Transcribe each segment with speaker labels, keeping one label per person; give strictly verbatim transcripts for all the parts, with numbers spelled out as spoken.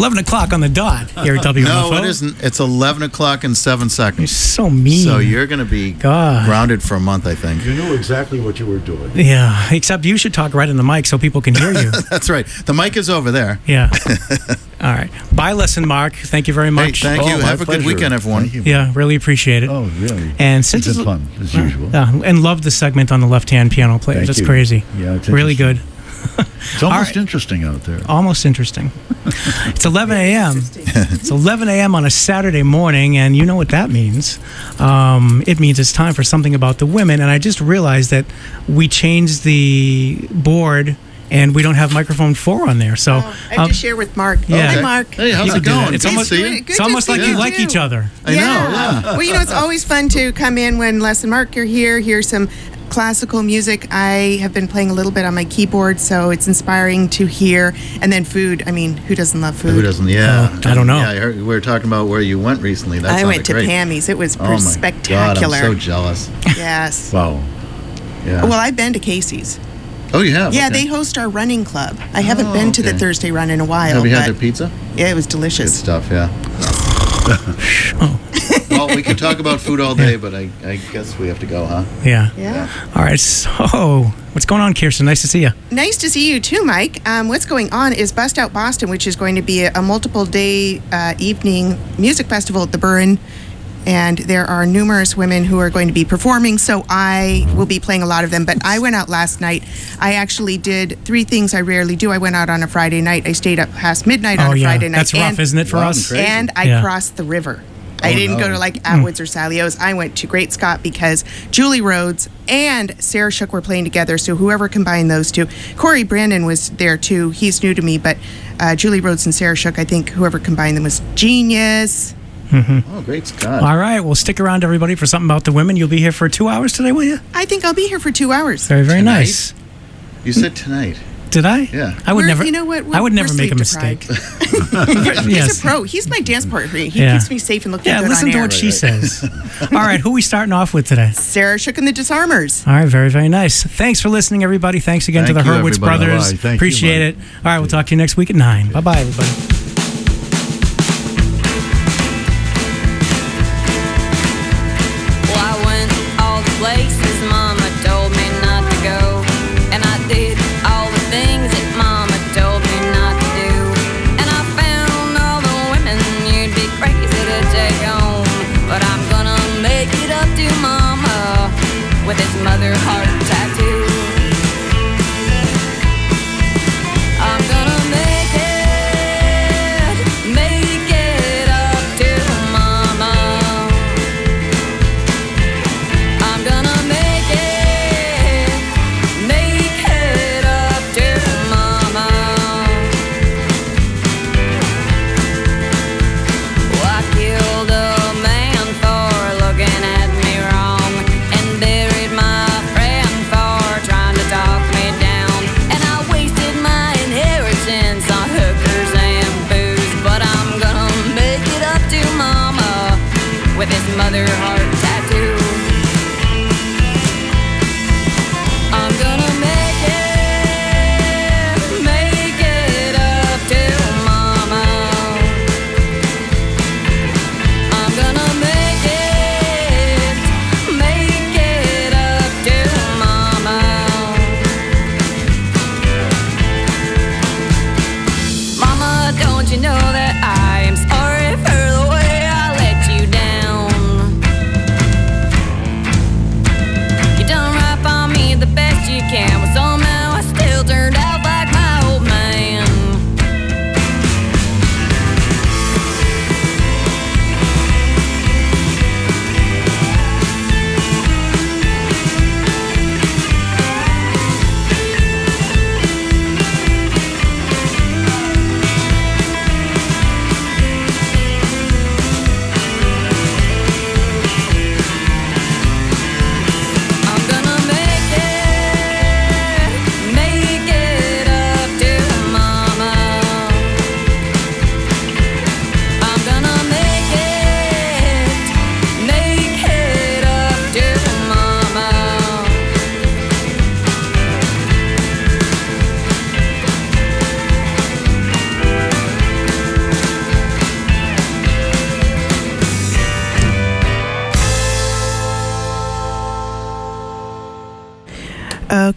Speaker 1: eleven o'clock on the dot here at W M F O.
Speaker 2: No, it isn't. It's eleven o'clock and seven seconds.
Speaker 1: You're so mean.
Speaker 2: So you're going to be
Speaker 1: God.
Speaker 2: grounded for a month, I think.
Speaker 3: You knew exactly what you were doing.
Speaker 1: Yeah, except you should talk right in the mic so people can hear you.
Speaker 2: That's right. The mic is over there.
Speaker 1: Yeah. All right. Bye, Lesson Mark. Thank you very
Speaker 2: Hey,
Speaker 1: much.
Speaker 2: thank
Speaker 3: Oh,
Speaker 2: you.
Speaker 3: my
Speaker 2: Have a good
Speaker 3: pleasure.
Speaker 2: weekend, everyone.
Speaker 3: Thank you.
Speaker 1: Yeah, really appreciate it.
Speaker 3: Oh, really?
Speaker 1: And since
Speaker 3: it's
Speaker 1: it's
Speaker 3: fun, as usual.
Speaker 1: Yeah, and love the segment on the left-hand piano players.
Speaker 3: Thank
Speaker 1: That's
Speaker 3: you.
Speaker 1: crazy.
Speaker 3: Yeah, it's
Speaker 1: really good.
Speaker 3: It's almost
Speaker 1: right.
Speaker 3: interesting out there.
Speaker 1: Almost interesting. It's eleven a.m. It's eleven a.m. on a Saturday morning, and you know what that means. Um, it means it's time for something about the women, and I just realized that we changed the board, and we don't have microphone four on there. So
Speaker 4: Oh, I have
Speaker 1: um,
Speaker 4: to share with Mark.
Speaker 1: yeah.
Speaker 4: Hi, Mark.
Speaker 2: Hey, how's
Speaker 1: You
Speaker 2: it
Speaker 1: could do that.
Speaker 2: going?
Speaker 1: It's
Speaker 2: Good to
Speaker 1: almost-
Speaker 2: see you.
Speaker 4: Good
Speaker 1: it's
Speaker 4: to
Speaker 1: almost
Speaker 4: see
Speaker 1: like
Speaker 4: you
Speaker 1: you like
Speaker 4: too.
Speaker 1: each other.
Speaker 2: I know, yeah.
Speaker 4: Well, you know, it's always fun to come in when Les and Mark are here, hear some classical music. I have been playing a little bit on my keyboard, so it's inspiring to hear. And then food. I mean, who doesn't love food?
Speaker 2: Who doesn't? Yeah.
Speaker 1: Oh, I don't know.
Speaker 2: Yeah, I heard, we were talking about where you went recently. That
Speaker 4: I
Speaker 2: sounded
Speaker 4: went to
Speaker 2: great.
Speaker 4: Pammy's. It was
Speaker 2: Oh, my
Speaker 4: spectacular.
Speaker 2: God, I'm so jealous.
Speaker 4: Yes.
Speaker 3: Wow.
Speaker 2: Yeah.
Speaker 4: Well, I've been to Casey's.
Speaker 2: oh, you have?
Speaker 4: Yeah,
Speaker 2: Okay.
Speaker 4: they host our running club. I haven't
Speaker 2: Oh,
Speaker 4: been to the
Speaker 2: okay.
Speaker 4: Thursday run in a while.
Speaker 2: Have you had
Speaker 4: but
Speaker 2: their pizza?
Speaker 4: yeah, it was
Speaker 2: Good
Speaker 4: delicious.
Speaker 2: stuff, yeah. Well, we could talk about food all day, but I, I guess we have to go, huh?
Speaker 1: Yeah.
Speaker 4: Yeah.
Speaker 1: All right. So, what's going on, Kirsten? Nice to see you.
Speaker 4: Nice to see you too, Mike. Um, what's going on is Bust Out Boston, which is going to be a, a multiple day uh, evening music festival at the Burren. And there are numerous women who are going to be performing, so I will be playing a lot of them. But I went out last night. I actually did three things I rarely do. I went out on a Friday night. I stayed up past midnight on
Speaker 1: Oh
Speaker 4: a
Speaker 1: yeah,
Speaker 4: Friday night.
Speaker 1: that's rough,
Speaker 4: and,
Speaker 1: isn't it, for
Speaker 2: Wow,
Speaker 1: us?
Speaker 2: crazy.
Speaker 4: And I
Speaker 1: Yeah.
Speaker 4: crossed the river. I
Speaker 2: Oh,
Speaker 4: didn't go
Speaker 2: no.
Speaker 4: to like Atwoods or Salio's. I went to Great Scott because Julie Rhodes and Sarah Shook were playing together. So whoever combined those two, Corey Brandon was there too. He's new to me, but uh, Julie Rhodes and Sarah Shook, I think whoever combined them was genius.
Speaker 2: Oh, great Scott.
Speaker 1: All right. Well, stick around, everybody, for something about the women. You'll be here for two hours today, will you?
Speaker 4: I think I'll be here for two hours.
Speaker 1: Very, very
Speaker 2: Tonight?
Speaker 1: nice.
Speaker 2: You said tonight.
Speaker 1: Did I?
Speaker 2: Yeah.
Speaker 1: I would
Speaker 4: We're-
Speaker 1: never.
Speaker 4: you know what, we're-
Speaker 1: I would never
Speaker 4: we're
Speaker 1: make a
Speaker 4: sleep
Speaker 1: mistake.
Speaker 4: He's
Speaker 1: yes.
Speaker 4: a pro. He's my dance partner. He
Speaker 1: Yeah.
Speaker 4: keeps me safe and looking
Speaker 1: Yeah.
Speaker 4: good
Speaker 1: Listen
Speaker 4: on
Speaker 1: to
Speaker 4: air.
Speaker 1: what she says. All right. Who are we starting off with today?
Speaker 4: Sarah Shook and the Disarmers.
Speaker 1: All right. Very, very nice. Thanks for listening, everybody. Thanks again
Speaker 2: Thank
Speaker 1: to the
Speaker 2: you,
Speaker 1: Hurwitz
Speaker 2: everybody.
Speaker 1: brothers.
Speaker 3: Bye-bye. Thank you,
Speaker 1: Appreciate
Speaker 3: Mike.
Speaker 1: it. All right. We'll talk to you next week at nine. Bye, bye, everybody.
Speaker 5: Well, I went all the places Mama told me not to go, and I did all the things that Mama told me not to do, and I found all the women you'd be crazy to take home, but I'm gonna make it up to Mama with his mother heart tattoo. I'm gonna make it, make it up to Mama. I'm gonna make it, make it up to Mama. Well, I killed a man for looking at me wrong, and buried my friend for trying to talk me down, and I wasted my inheritance on hookers and booze, but I'm gonna make it up to Mama with his mother heart tattoo. I'm gonna make it, make it up to Mama. I'm gonna make it, make it up to Mama. Mama, don't you know that I am sorry for the way I let you down?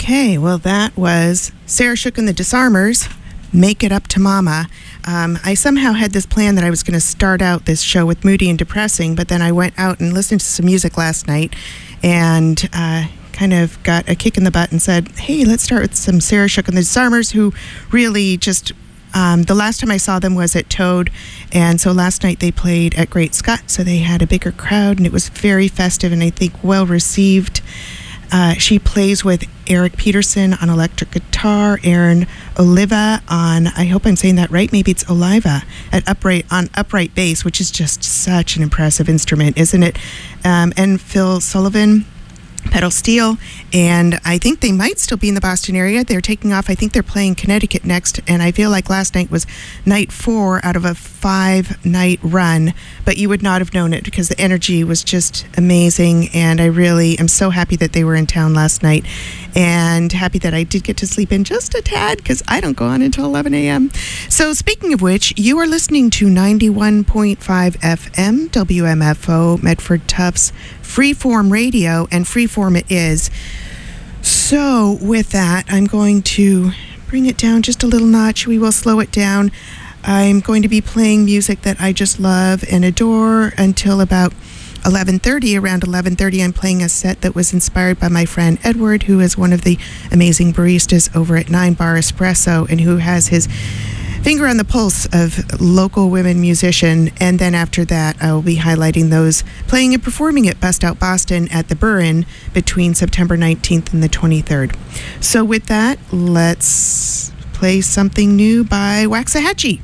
Speaker 4: Okay, well, that was Sarah Shook and the Disarmers, Make It Up to Mama. Um, I somehow had this plan that I was going to start out this show with Moody and Depressing, but then I went out and listened to some music last night and uh, kind of got a kick in the butt and said, hey, let's start with some Sarah Shook and the Disarmers, who really just... Um, the last time I saw them was at Toad, and so last night they played at Great Scott, so they had a bigger crowd, and it was very festive and I think well received. Uh, she plays with Eric Peterson on electric guitar, Aaron Oliva on, I hope I'm saying that right, maybe it's Oliva, at upright on upright bass, which is just such an impressive instrument, isn't it? Um, and Phil Sullivan, pedal steel, and I think they might still be in the Boston area. They're taking off. I think they're playing Connecticut next, and I feel like last night was night four out of a five-night run, but you would not have known it because the energy was just amazing, and I really am so happy that they were in town last night, and happy that I did get to sleep in just a tad because I don't go on until eleven a.m. So speaking of which, you are listening to ninety-one point five F M, W M F O, Medford Tufts Freeform Radio, and Freeform it is. So with that, I'm going to bring it down just a little notch. We will slow it down. I'm going to be playing music that I just love and adore until about eleven thirty. Around eleven thirty, I'm playing a set that was inspired by my friend Edward, who is one of the amazing baristas over at Nine Bar Espresso and who has his finger on the pulse of local women musician. And then after that, I will be highlighting those playing and performing at Bust Out Boston at the Burren between September nineteenth and the twenty-third. So with that, let's play something new by Waxahachie.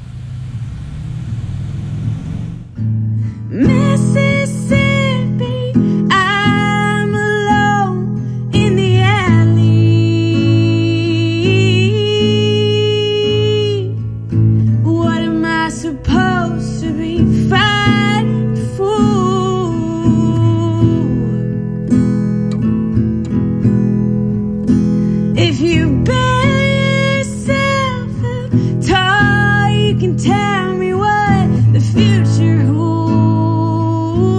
Speaker 6: Mississippi, I'm alone in the alley. What am I supposed to be fighting for? If you bury yourself up tall, you can tell me what the future holds.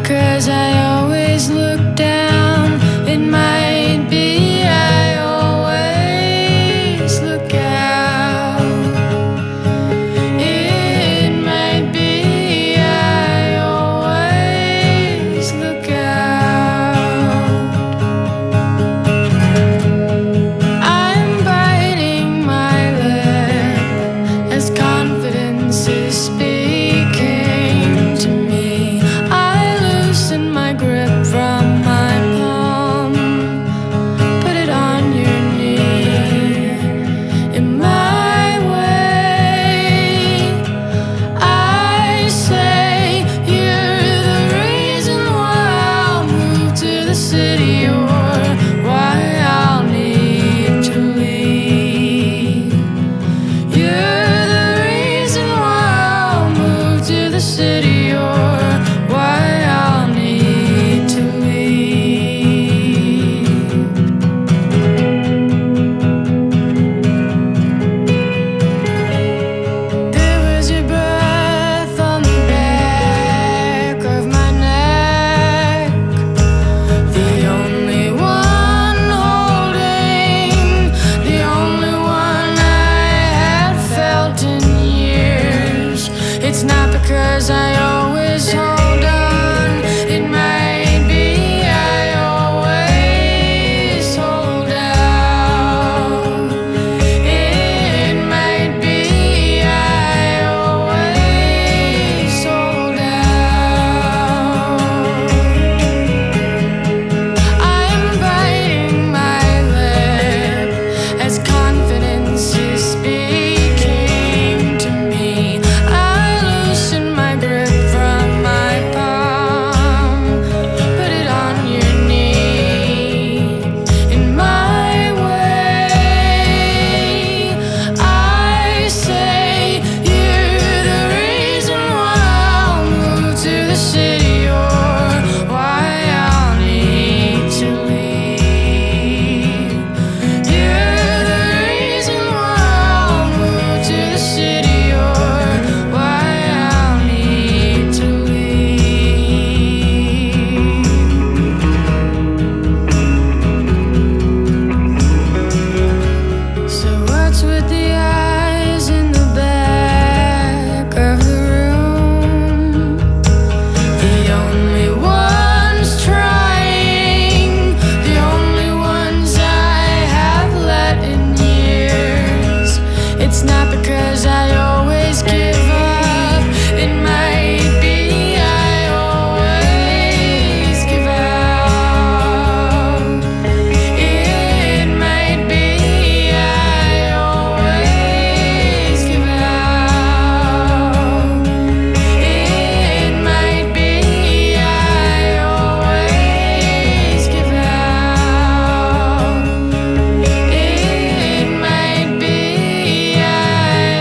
Speaker 6: because I always look down. It might be I always look out. It might be I always look out. I'm biting my lip as confidence is speaking to me. I loosen my grip from my palm, put it on your knee. In my way, I say you're the reason why I'll move to the city, or why I'll need to leave. You're the reason why I'll move to the city, or why I'll need to leave. There was your breath on the back of my neck, the only one holding, the only one I had felt in years. It's not because I always hold on. It might be I always hold out. It might be I always hold out. I'm biting my lip as confidence is speaking to me. I loosen my grip from my palm, put it on your knee. In my way, I say you're the reason why I'll move to the city, or why I'll need to leave. You're the reason why I'll move to the city, or why I'll need to leave. So what's with the eyes in the back of the room? The only ones trying, the only ones I have let in years. It's not because I always give up. It might be I always give out. It might be I always give out. It might be I always give out. It might be I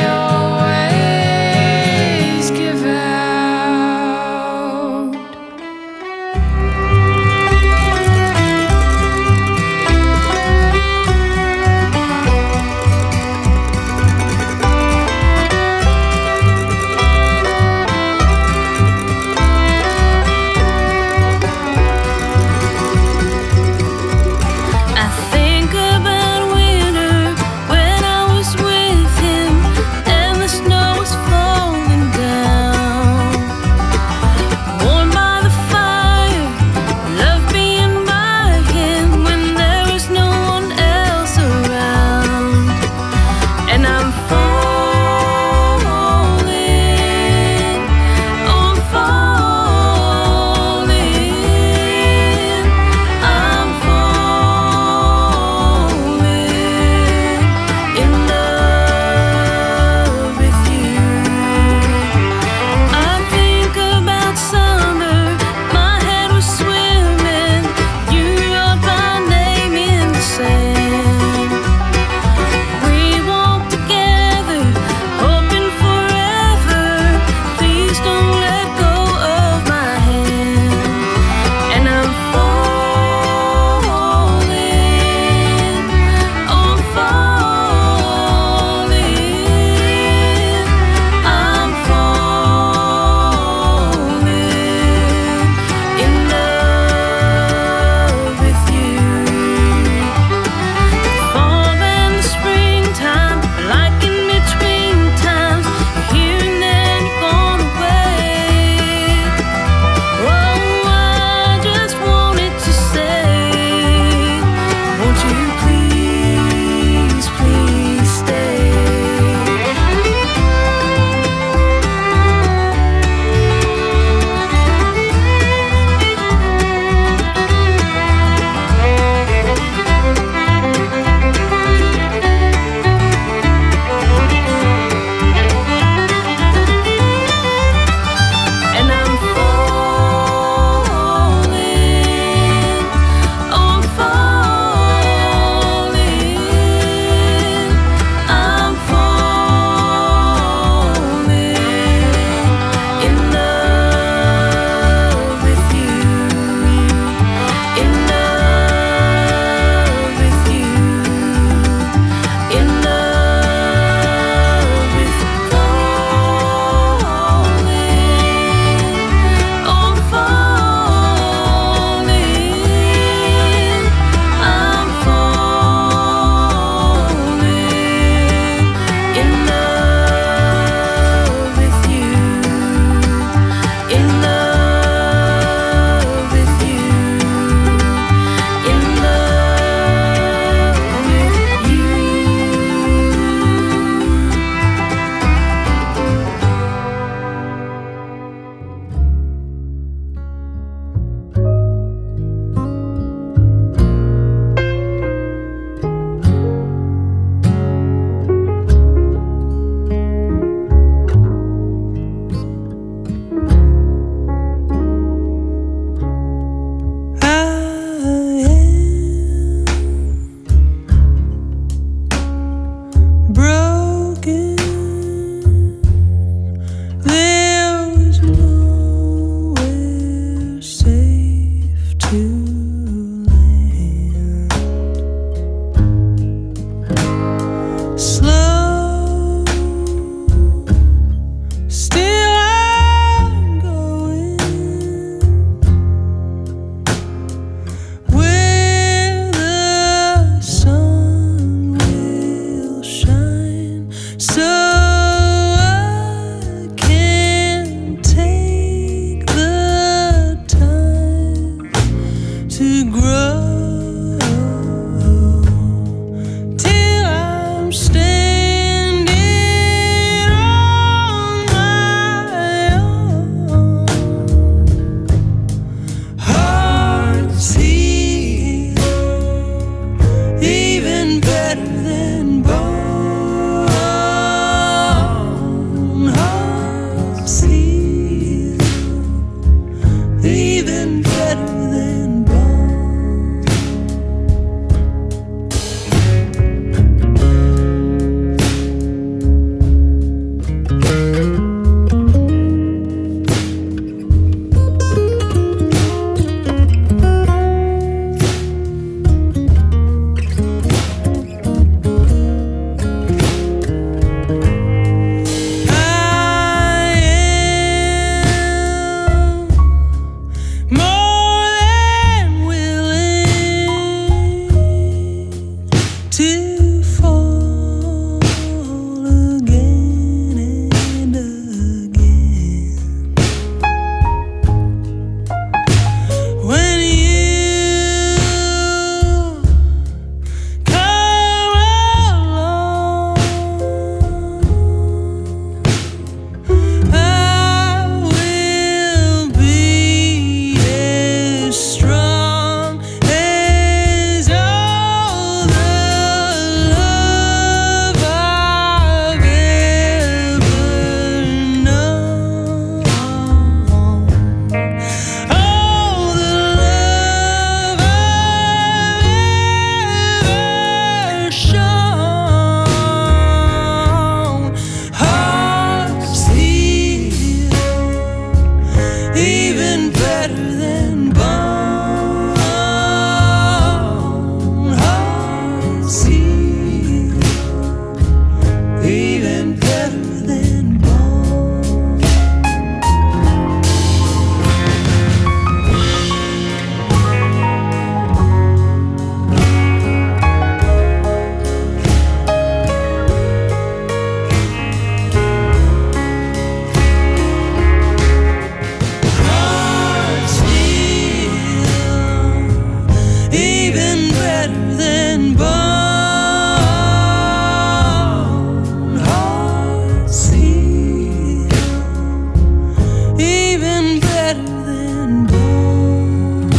Speaker 7: even better than bone. Hearts heal even better than bone. Hearts heal even better than bone.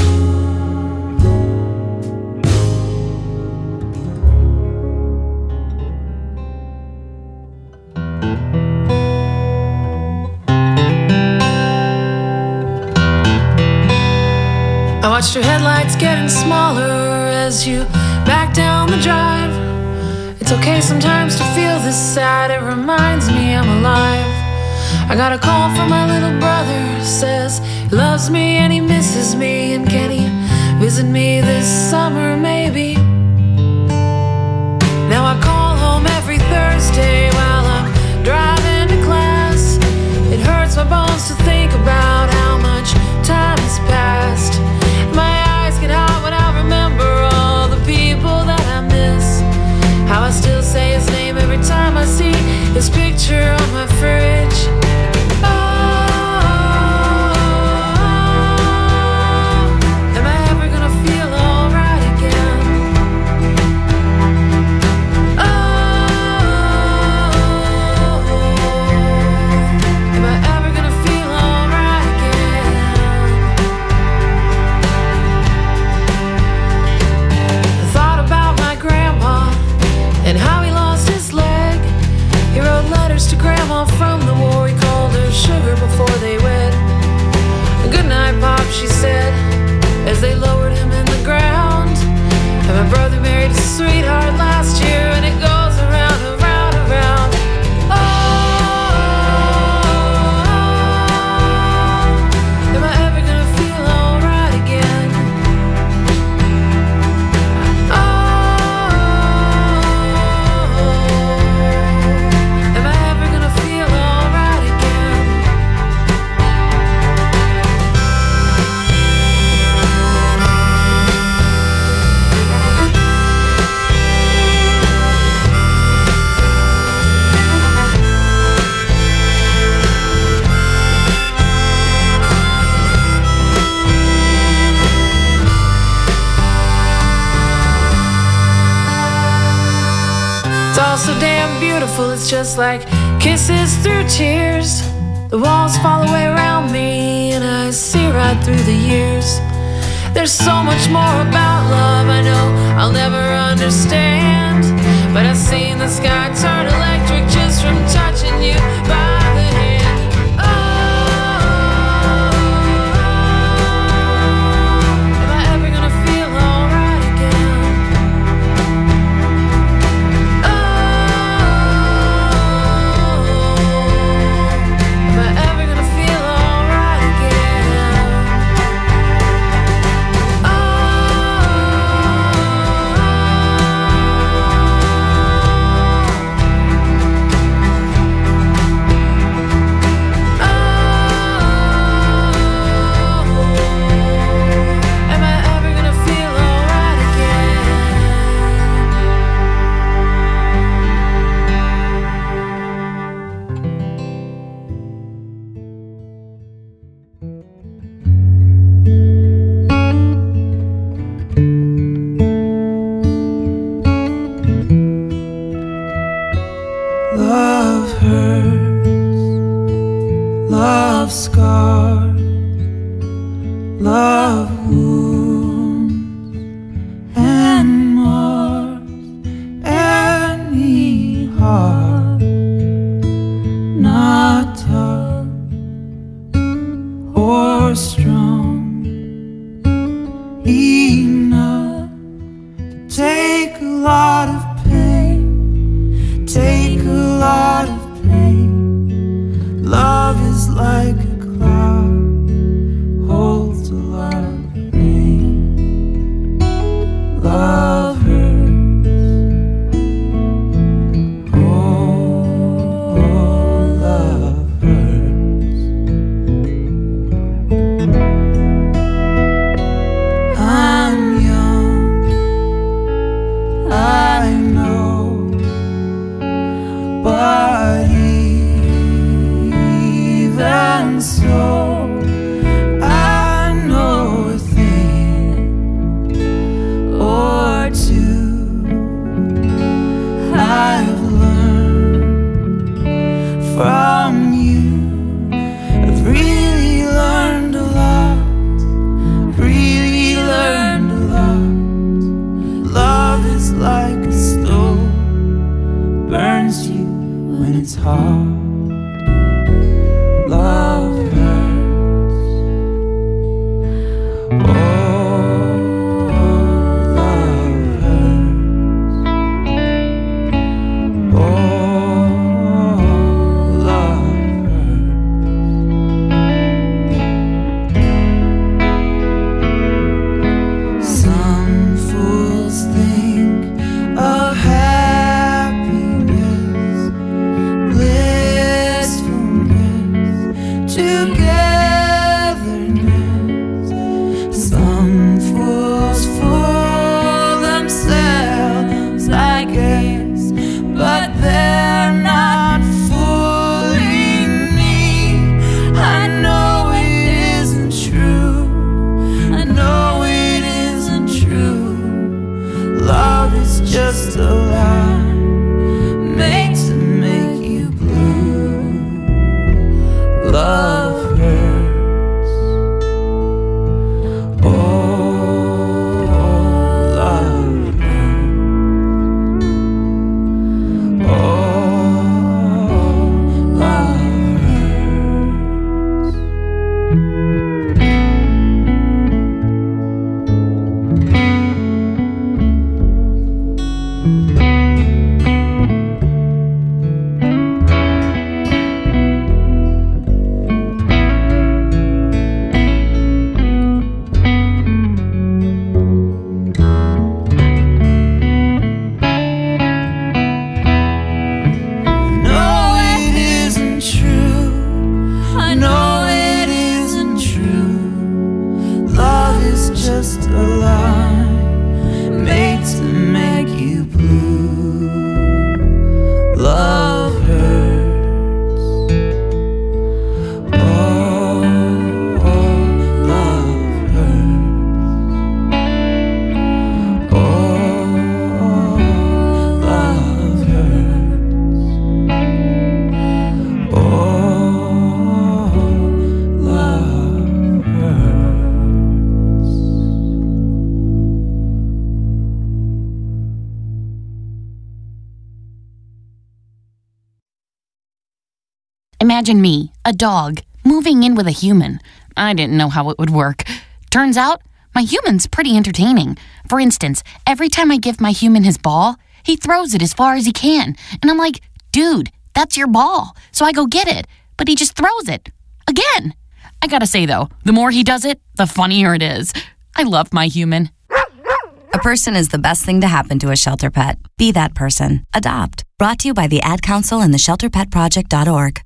Speaker 6: I watched your headlights getting smaller as you back down the drive. It's okay sometimes to feel this sad, it reminds me I'm alive. I got a call from my little brother, says he loves me and he misses me, and can he visit me this summer maybe? Now I call home every Thursday while I'm driving to class. It hurts my bones to think about how much time has passed. My eyes get hot when I remember all the people that I miss. How I still say his name every time I see his picture on my fridge. Oh, am I ever gonna feel alright again? Oh, am I ever gonna feel alright again? I thought about my grandpa and how he lost his leg. He wrote letters to grandma from the war. He called her sugar before they wed. Good night, Pop, she said, as they lowered him in the ground. And my brother married his sweetheart last year, and it goes around, around, around. Oh, am I ever gonna feel alright again? Oh, am I ever gonna feel alright again? It's all so damn beautiful, it's just like kisses through tears. The walls fall away around me and I see right through the years. There's so much more about love I know I'll never understand, but I've seen the sky turn electric just from touching you by the hand. Oh, am I ever gonna feel alright again? Oh, am I ever gonna feel alright again? Oh, am I ever gonna feel alright again?
Speaker 7: Love hurts, love scars, love wounds and mars any heart not tough or strong enough to take a lot of pain, take a lot of pain. Love is like a cloud Love hurts. Oh, love hurts. Oh, love hurts. Some fools think of happiness, blissfulness, togetherness. Some fools fool themselves, I guess, but they're not fooling me. I know it isn't true. I know it isn't true. Love is just a lie made to make you blue. Love hurts. Oh, love hurts. Oh, love No, it isn't true. I know it isn't true. Love is just a lie made to make you blue. Love hurts. Oh, love hurts. Oh, love hurts. Oh, love hurts.
Speaker 8: Imagine me, a dog, moving in with a human. I didn't know how it would work. Turns out, my human's pretty entertaining. For instance, every time I give my human his ball, he throws it as far as he can. And I'm like, dude, that's your ball. So I go get it. But he just throws it. Again. I gotta say though, the more he does it, the funnier it is. I love my human.
Speaker 9: A person is the best thing to happen to a shelter pet. Be that person. Adopt. Brought to you by the Ad Council and the shelter pet project dot org.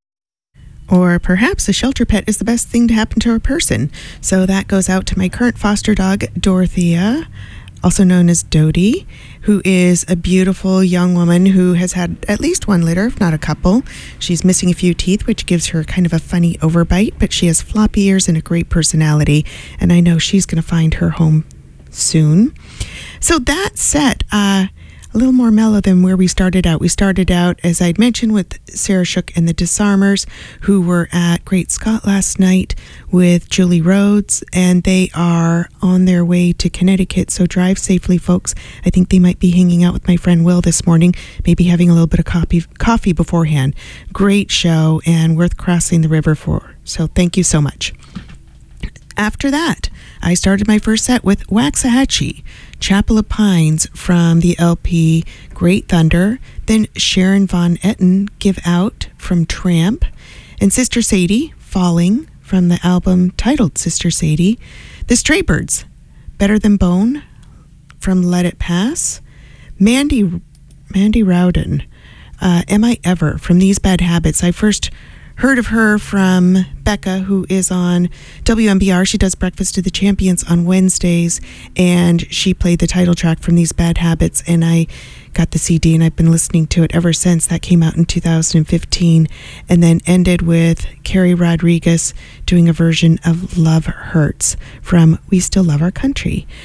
Speaker 4: Or perhaps a shelter pet is the best thing to happen to a person. So that goes out to my current foster dog, Dorothea, also known as Dodie, who is a beautiful young woman who has had at least one litter, if not a couple. She's missing a few teeth, which gives her kind of a funny overbite, but she has floppy ears and a great personality, and I know she's going to find her home soon. So that said, uh, a little more mellow than where we started out. We started out, as I'd mentioned, with Sarah Shook and the Disarmers, who were at Great Scott last night with Julie Rhodes, and they are on their way to Connecticut, so drive safely, folks. I think they might be hanging out with my friend Will this morning, maybe having a little bit of coffee, coffee beforehand. Great show and worth crossing the river for, so thank you so much. After that, I started my first set with Waxahachie, Chapel of Pines from the L P Great Thunder, then Sharon Von Etten, Give Out from Tramp, and Sister Sadie, Falling from the album titled Sister Sadie, The Stray Birds, Better Than Bone from Let It Pass, Mandy Mandy Rowden, uh, Am I Ever from These Bad Habits. I first heard of her from Becca, who is on W M B R. She does Breakfast of the Champions on Wednesdays, and she played the title track from These Bad Habits, and I got the C D, and I've been listening to it ever since. That came out in two thousand fifteen, and then ended with Carrie Rodriguez doing a version of Love Hurts from We Still Love Our Country.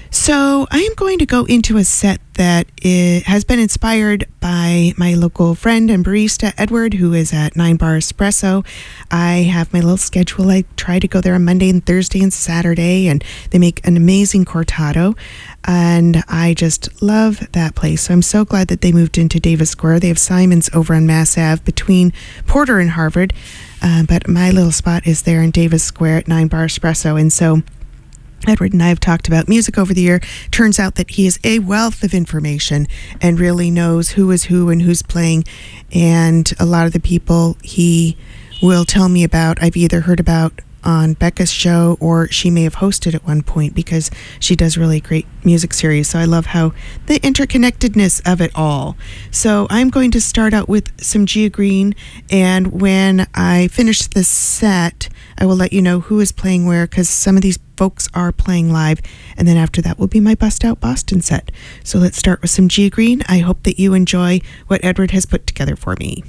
Speaker 4: So I am going to go into a set that i- has been inspired by my local friend and barista, Edward, who is at Nine Bar Espresso. I have my little schedule. I try to go there on Monday and Thursday and Saturday, and they make an amazing cortado. And I just love that place. So I'm so glad that they moved into Davis Square. They have Simon's over on Mass Ave between Porter and Harvard. Uh, but my little spot is there in Davis Square at Nine Bar Espresso. And so Edward and I have talked about music over the year. Turns out that he is a wealth of information and really knows who is who and who's playing. And a lot of the people he will tell me about, I've either heard about on Becca's show or she may have hosted at one point because she does really great music series. So I love how the interconnectedness of it all. So I'm going to start out with some Gia Green, and when I finish the set, I will let you know who is playing where, because some of these folks are playing live, and then after that will be my Bust Out Boston set. So let's start with some Gia Green. I hope that you enjoy what Edward has put together for me.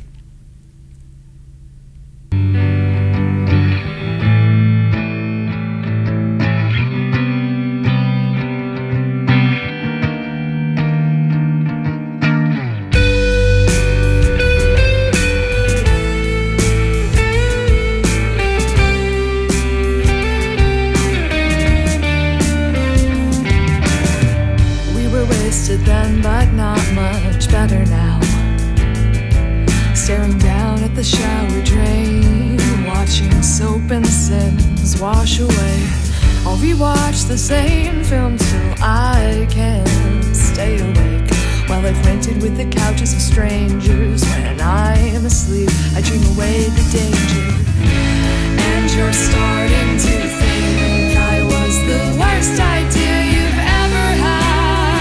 Speaker 6: Then, but not much better now. Staring down at the shower drain, watching soap and sins wash away. I'll rewatch the same film till I can't stay awake. While I've rented with the couches of strangers, when I am asleep, I dream away the danger. And you're starting to think I was the worst idea you've ever had.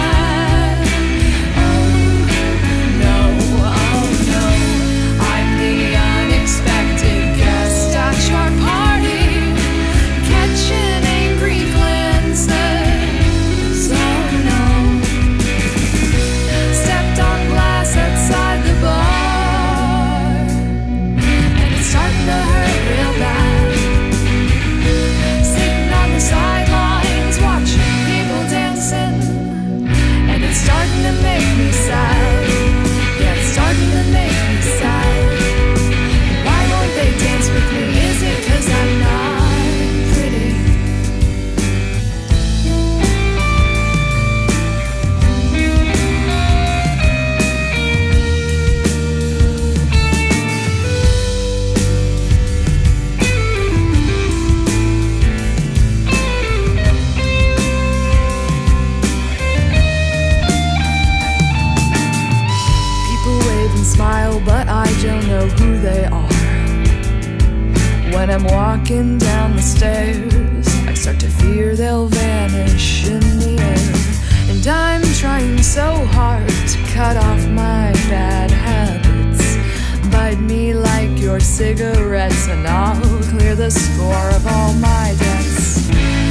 Speaker 6: When I'm walking down the stairs, I start to fear they'll vanish in the air. And I'm trying so hard to cut off my bad habits. Bite me like your cigarettes and I'll clear the score of all my debts.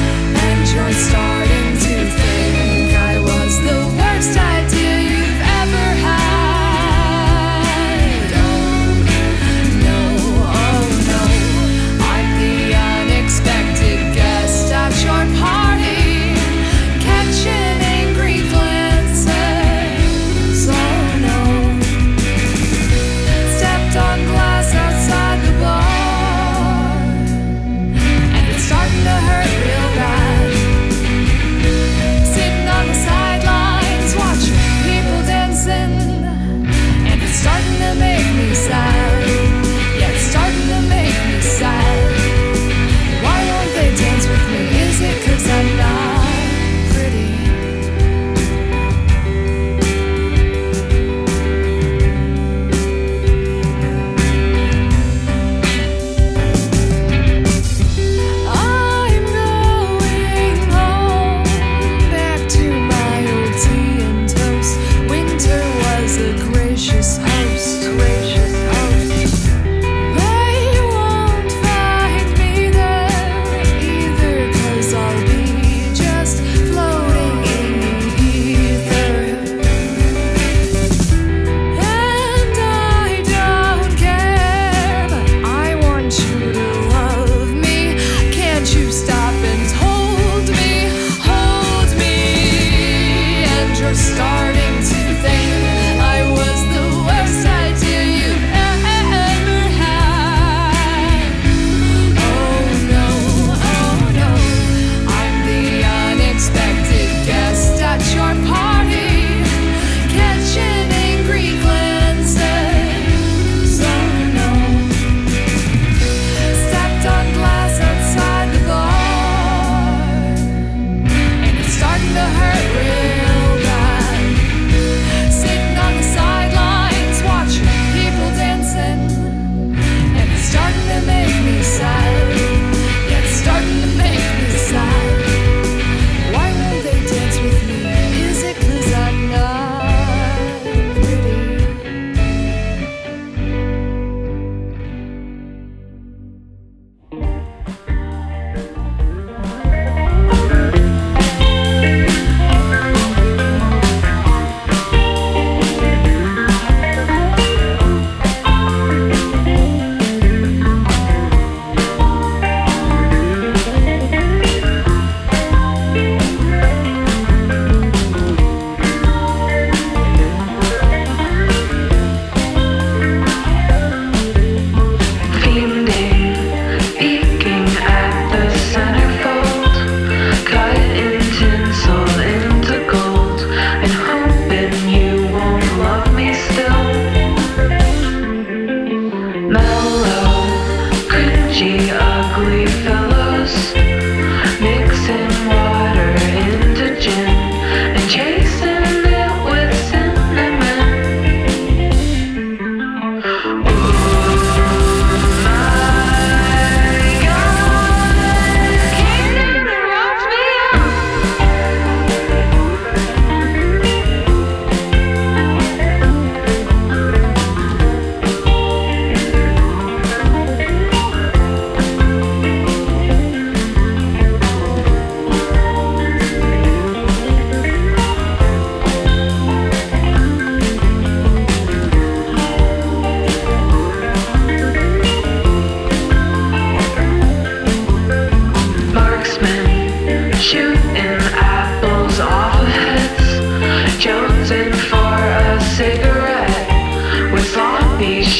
Speaker 6: And you're starting to think I was the worst idea you've ever had.
Speaker 10: Hurt real bad. Sitting on the sidelines, watching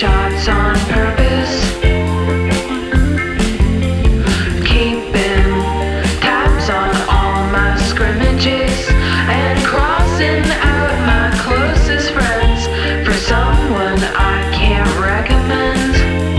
Speaker 6: shots on purpose. Keeping tabs on all my scrimmages and crossing out my closest friends for someone I can't recommend.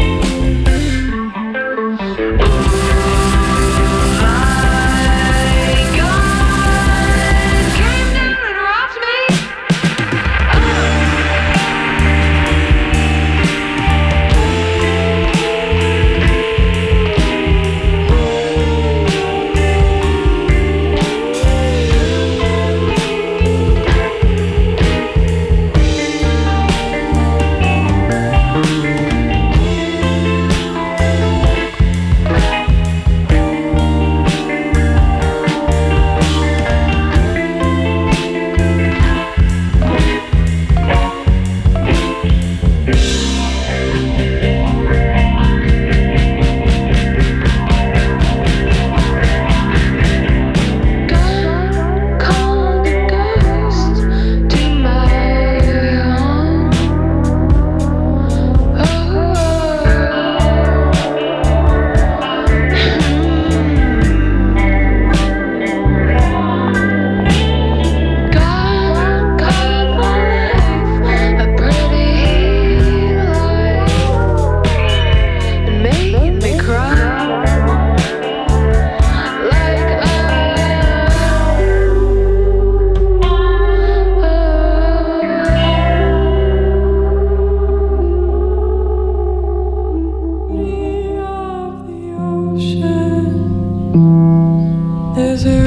Speaker 6: There's a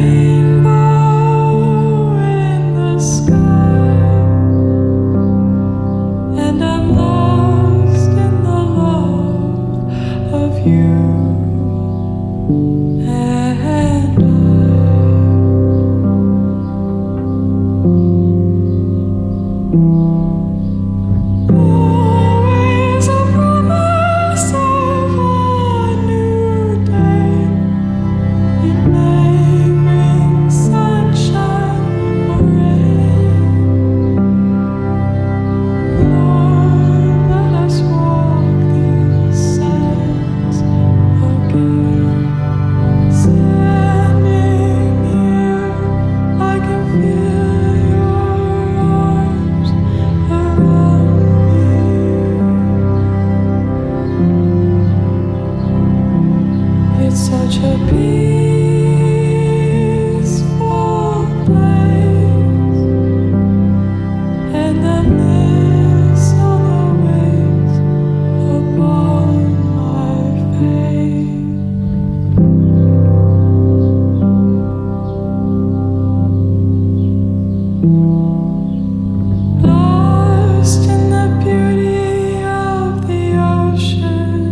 Speaker 6: rainbow in the sky, and I'm lost in the love of you and I. Always a promise of a new day. It may bring sunshine or rain. Lord, let us walk these sands again. Standing here, I can feel your arms around me. It's such a peaceful place, and the mist on the waves upon my face. Lost in the beauty of the ocean,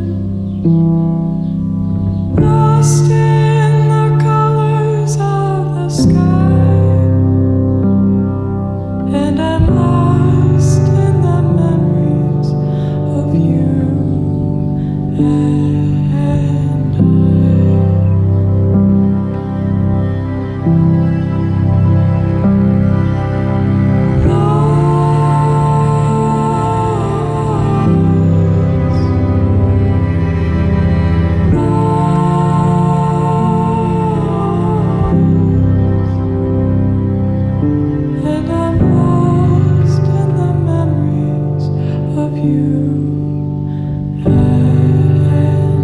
Speaker 6: lost in the colors of the sky, and I'm lost in the memories of you and And I'm lost in the memories of you and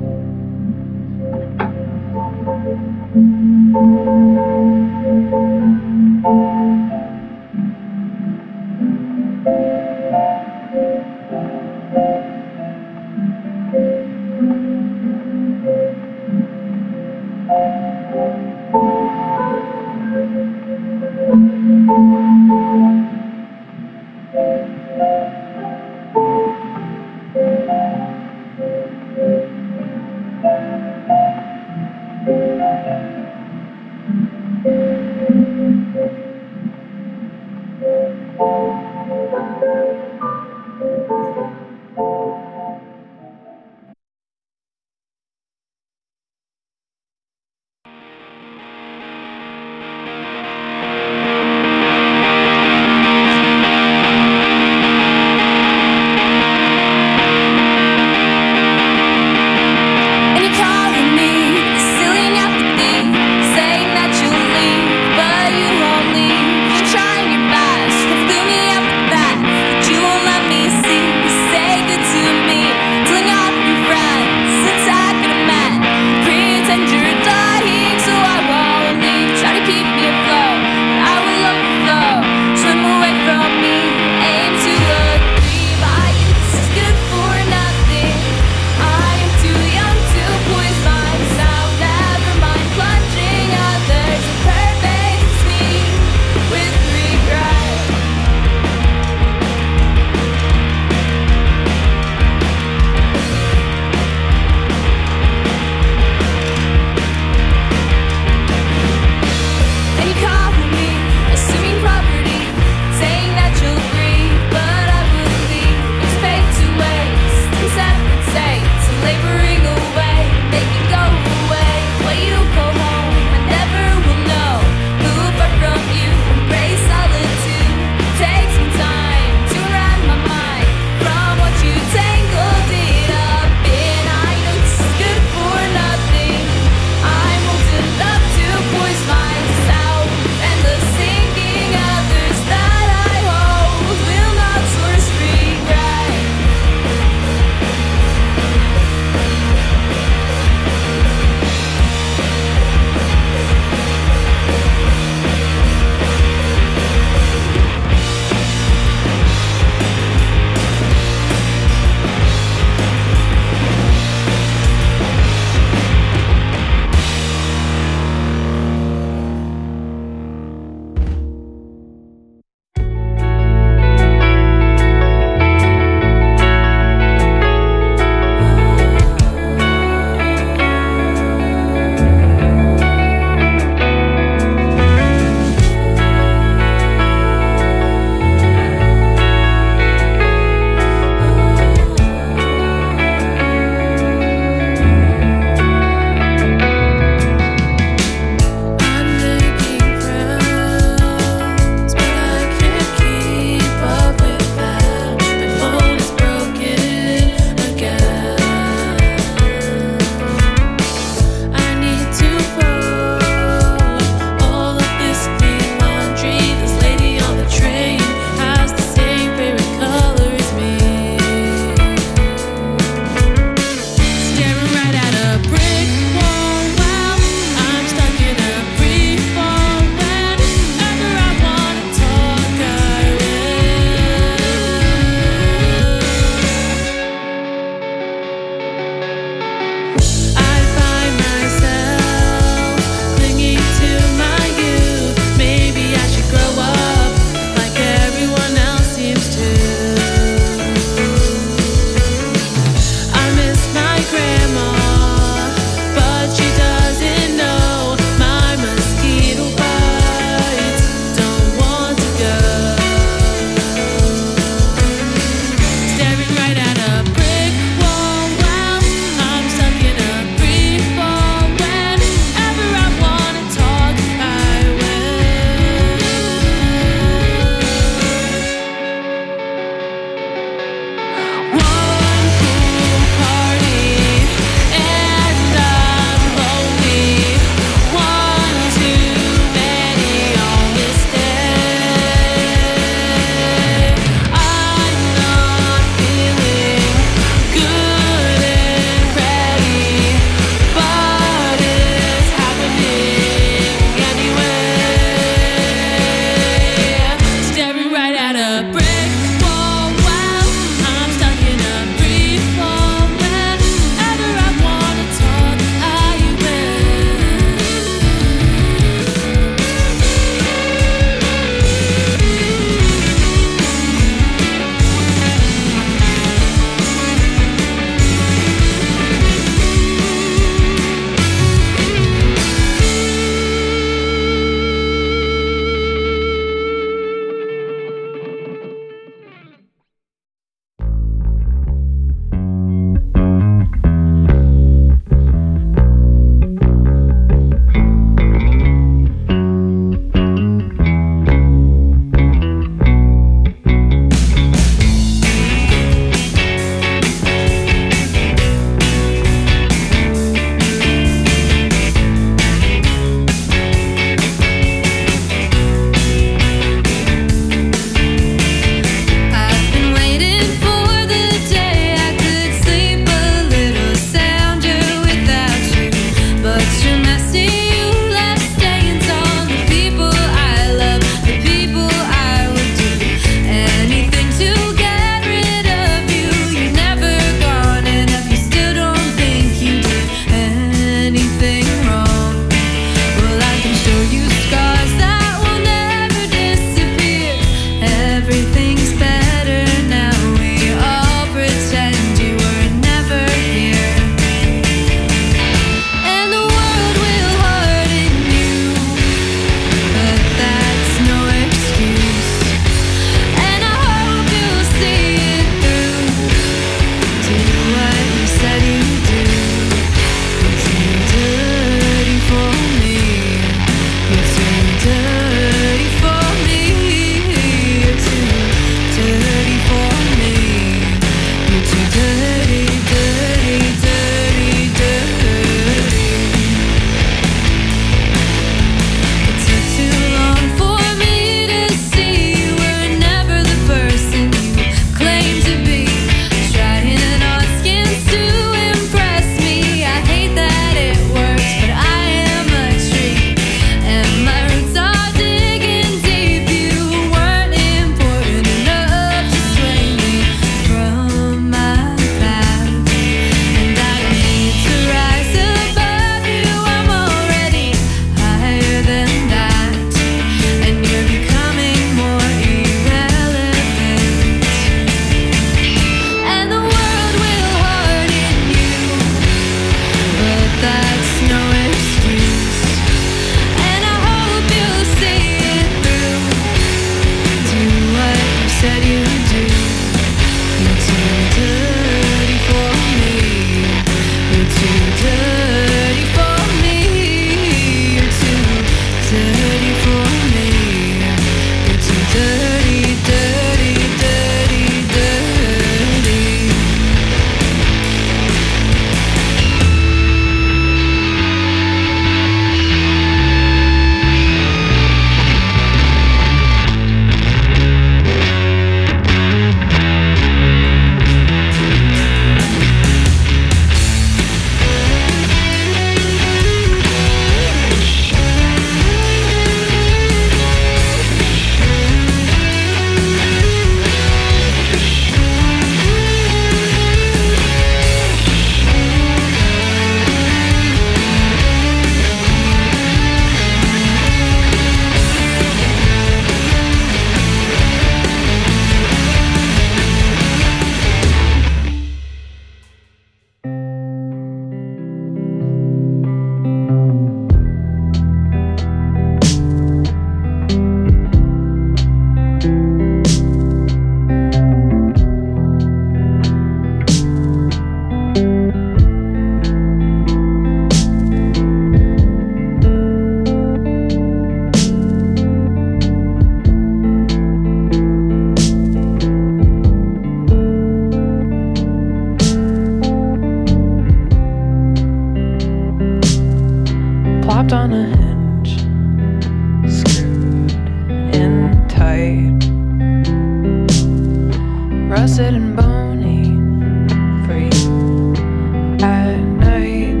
Speaker 6: russet and bony for you at night,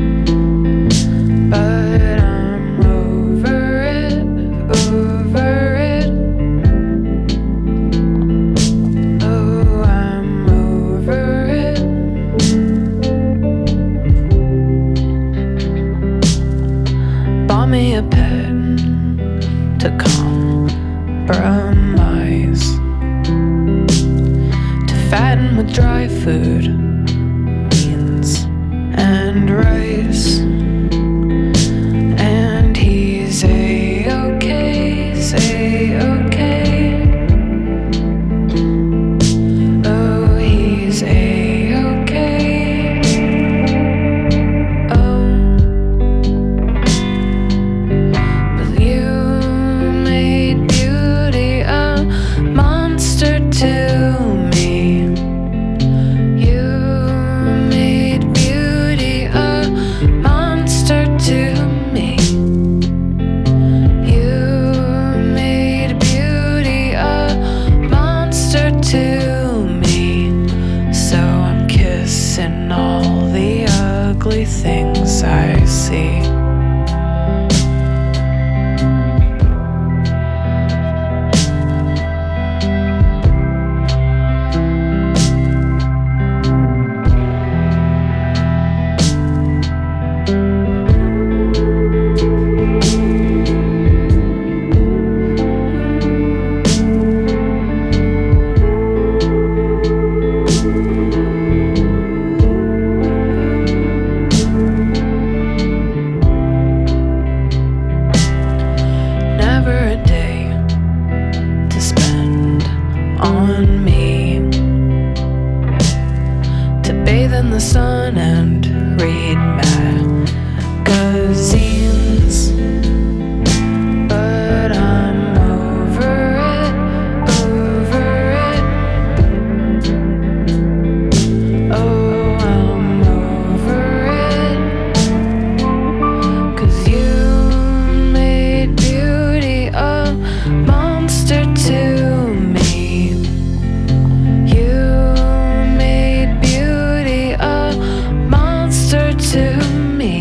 Speaker 6: but I'm over it, over it. Oh, I'm over it. Bought me a pet to compromise, to fatten with dry food, beans and rice. And he's a-okay, he's a-okay. Oh, he's a-okay. Oh, but you made beauty a monster to me. You made beauty a monster to me. You made beauty a monster to me. So I'm kissing all the ugly things I see. Never a day to spend on me, to bathe in the sun and read magazines. But I'm over it, over it. Oh, I'm over it. 'Cause you made beauty a monster to me. You made beauty a monster to me.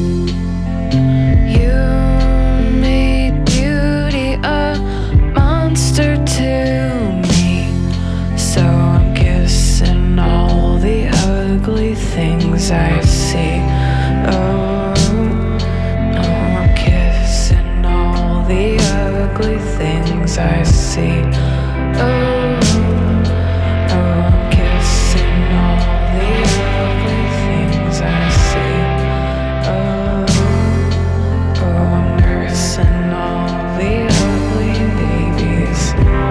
Speaker 6: You made beauty a monster to me. So I'm kissing all the ugly things I see. Oh, oh, I'm kissing all the ugly things I see. Oh, oh, I'm kissing all the ugly things I see. Oh, oh, I'm nursing all the ugly babies.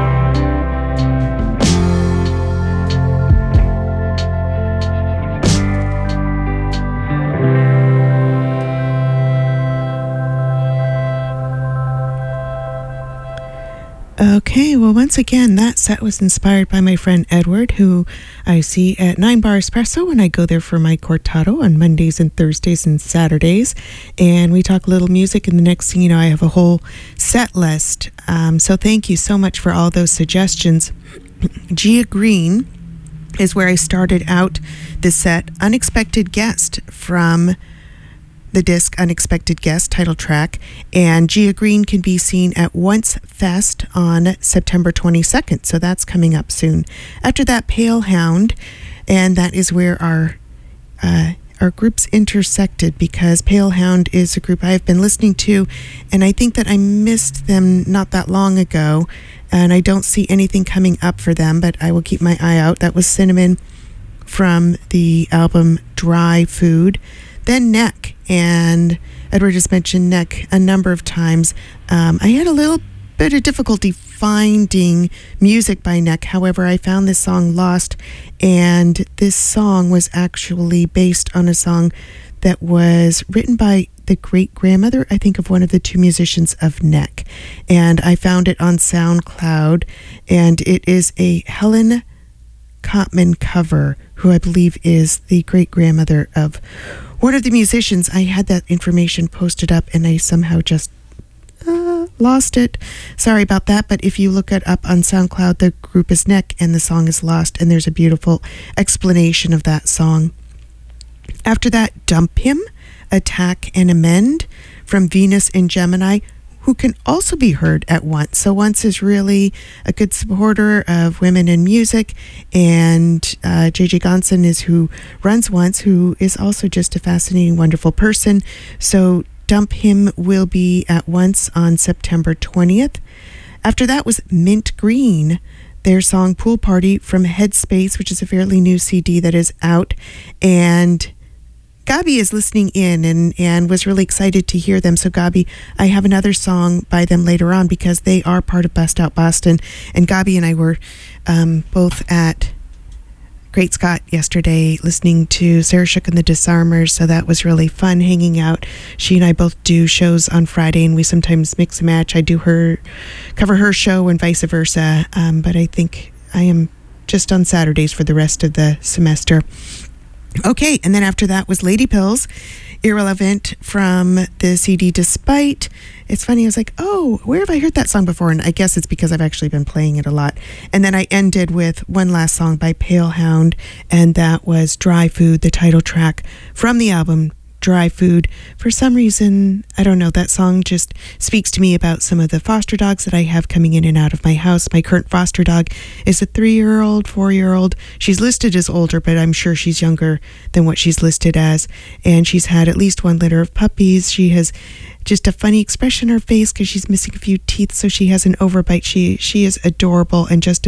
Speaker 4: Okay, well, once again, that set was inspired by my friend Edward, who I see at Nine Bar Espresso when I go there for my cortado on Mondays and Thursdays and Saturdays. And we talk a little music, and the next thing you know, I have a whole set list. Um, so thank you so much for all those suggestions. Gia Green is where I started out the set. Unexpected Guest from the disc Unexpected Guest title track, and Gia Green can be seen at Once Fest on September twenty-second, so that's coming up soon. After that, Pale Hound, and that is where our uh, our groups intersected, because Pale Hound is a group I've been listening to, and I think that I missed them not that long ago, and I don't see anything coming up for them, but I will keep my eye out. That was Cinnamon from the album Dry Food. Then Neck, and Edward just mentioned Neck a number of times. Um, I had a little bit of difficulty finding music by Neck. However, I found this song Lost, and this song was actually based on a song that was written by the great-grandmother, I think, of one of the two musicians of Neck. And I found it on SoundCloud, and it is a Helen Cotman cover, who I believe is the great-grandmother of one of the musicians. I had that information posted up, and I somehow just uh, lost it. Sorry about that, but if you look it up on SoundCloud, the group is Neck and the song is Lost, and there's a beautiful explanation of that song. After that, Dump Him, Attack and Amend from Venus and Gemini, who can also be heard at Once. So Once is really a good supporter of women in music, and uh, J J Gonson is who runs Once, who is also just a fascinating, wonderful person. So Dump Him will be at Once on September twentieth. After that was Mint Green, their song Pool Party from Headspace, which is a fairly new C D that is out. And Gabi is listening in and, and was really excited to hear them. So Gabi, I have another song by them later on because they are part of Bust Out Boston. And Gabi and I were um, both at Great Scott yesterday listening to Sarah Shook and the Disarmers. So that was really fun hanging out. She and I both do shows on Friday, and we sometimes mix and match. I do her, cover her show and vice versa. Um, but I think I am just on Saturdays for the rest of the semester. Okay, and then after that was Lady Pills, Irrelevant from the C D Despite. It's funny, I was like, oh, where have I heard that song before? And I guess it's because I've actually been playing it a lot. And then I ended with one last song by Pale Hound, and that was Dry Food, the title track from the album Dry Food. For some reason, I don't know, that song just speaks to me about some of the foster dogs that I have coming in and out of my house. My current foster dog is a three-year-old, four-year-old. She's listed as older, but I'm sure she's younger than what she's listed as. And she's had at least one litter of puppies. She has just a funny expression on her face because she's missing a few teeth, so she has an overbite. She she is adorable and just a